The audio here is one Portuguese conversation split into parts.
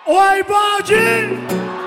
Oi, Baldi!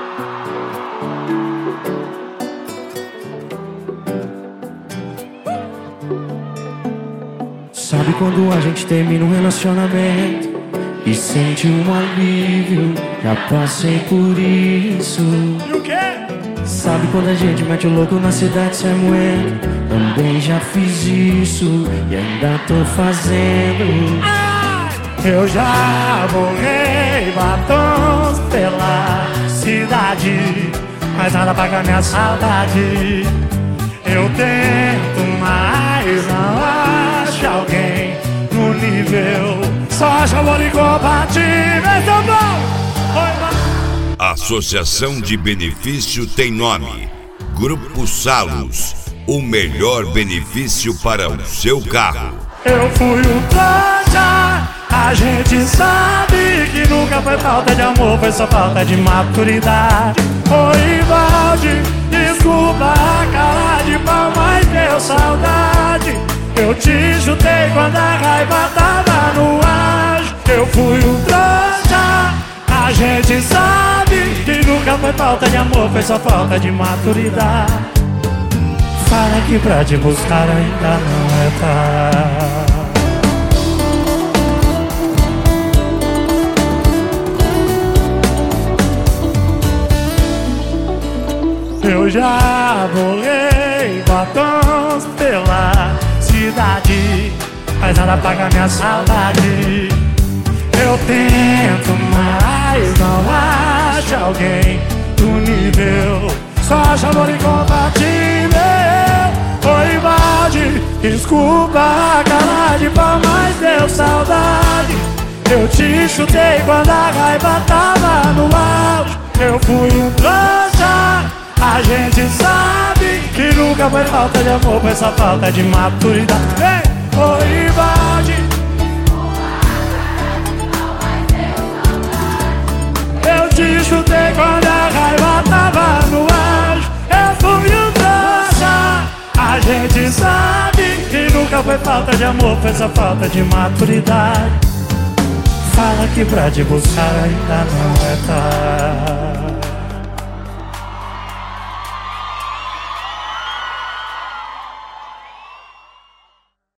Sabe quando a gente termina um relacionamento e sente um alívio? Já passei por isso. E o quê? Sabe quando a gente mete o louco na cidade sem moeda? Também já fiz isso e ainda tô fazendo. Eu já borrei batons pela cidade, mas nada paga minha saudade. Eu tento, mas não acho alguém no nível. Só acho amor incompatível. Esse é o bom. Associação de Benefício tem nome: Grupo Salos, o melhor benefício para o seu carro. Eu fui o trouxa, a gente sabe que nunca foi falta de amor, foi só falta de maturidade. Oi, Valde, desculpa a cara de pau, mas deu saudade. Eu te chutei quando a raiva tava no ar. Eu fui um trouxa, a gente sabe que nunca foi falta de amor, foi só falta de maturidade. Fala que pra te buscar ainda não é tarde. Eu já borrei batons pela cidade, mas nada paga minha saudade. Eu tento, mas não acho alguém do nível. Só acho amor incompatível. Oi, Valde, desculpa a cara de pau, mas deu saudade. Eu te chutei quando a raiva tava no auge. Eu fui um trouxa, a gente sabe que nunca foi falta de amor, foi só falta de maturidade. Ei, oi, Valde, eu te chutei quando a raiva tava no auge. Eu fui um trouxa, a gente sabe que nunca foi falta de amor, foi só falta de maturidade. Fala que pra te buscar ainda não é tarde.